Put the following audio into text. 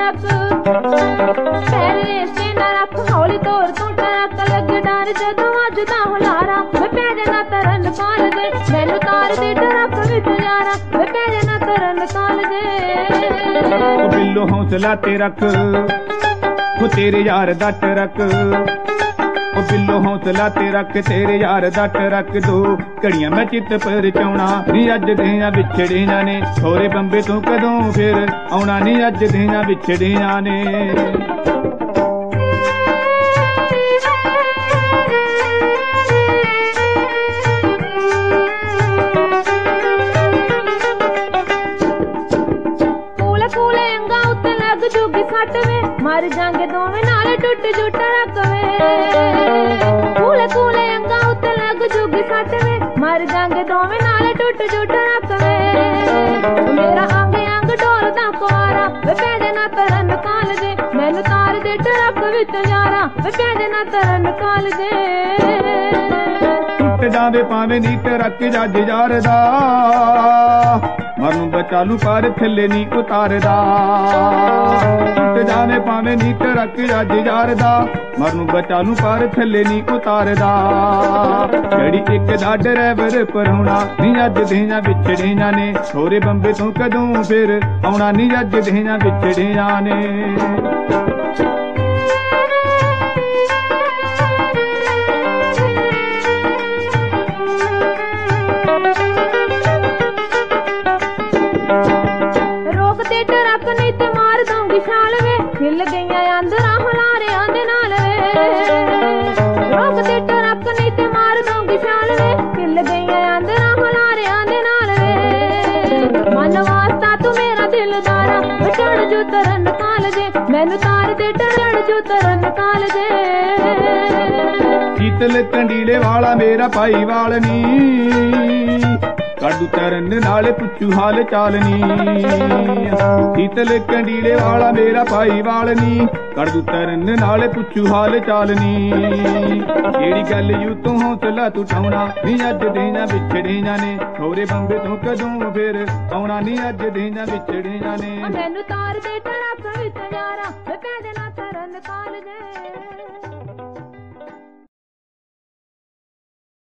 Truck ਪੈਰੇ ਸੇ ਨਾ ਰੱਖ ਹੌਲੀ ਤੋਰ ਤੂੰ ਟਰੱਕ ਲੱਗੇ ਡਰ ਜਦੋਂ ਵੱਜਦਾ ਹੁਲਾਰਾ ਵੇ ਪੈ ਜਾਣਾ ਤਰਨ ਕਾਲ ਦੇ ਮੈਨੂੰ ਤਾਰ ਦੇ ਟਰੱਕ ਵਿੱਚ ਯਾਰਾ ਵੇ ਪੈ ਜਾਣਾ ਤਰਨ ਕਾਲ ਦੇ ਬਿੱਲੋ ਹੌਸਲਾ ਤੇ ਰੱਖ ਉਹ ਤੇਰੇ ਯਾਰ ਦਾ ਟਰੱਕ बिल्लो हौसला ते रख तेरे यार दा टरक दो घड़ियां मैं चित परचाउणा नी अज दियां विछड़ियां ने छोरे बंबे तू कदों फिर आउणा नी अज दियां विछड़ियां ने मर जांगे दोवें नाल टुट जू टरक वे कूले कूले अंगा उत्ते लग जूगी सट वे मर जांगे दोवें नाल टुट जू टरक वे मेरा अंग अंग डोलदा कुआरा वे पै जाना तरन काल दे मैनू तार दे टरक विच यारा वे पै जाना तरन काल दे टुट जावे पावे नी टरक जज यारदा मरनू बचालू पर थल्ले नी उतारदा टुट जावे पावे नी टरक जज यारदा मरनू बचालू पर थल्ले नी उतारदा जड़ी एक दा ड्राइवर परौना नी अज दियां विछड़ियां ने छोरे बंबे तू कदों फिर आउणा नी अज दियां विछड़ियां ने हिल गईयां आंदरा हुलारियां दे नाल वे रोक दे टरक नहीं ते मार दूंगी शाल वे हिल गईयां आंदरा हुलारियां दे नाल वे मन वास्ता तू मेरा दिलदारा चढ़ जो तरन काल दे मैनू तार दे चढ़ जो तरन काल दे शीतल कंडीले वाला मेरा भाई वाल नी काडू तरन नाले पुछू हाल चालनी शीतल कंडीले वाला मेरा भाई वालनी काडू तरन नाले पुछू हाल चालनी जेड़ी गल यू तू हौसला तू ठाउणा नी अज दियां विछड़ियां ने छोरे बंबे तू कदों फिर आउणा नी अज दियां विछड़ियां ने मैनू तार दे टरक विच यारा पै जाना तरन काल दे।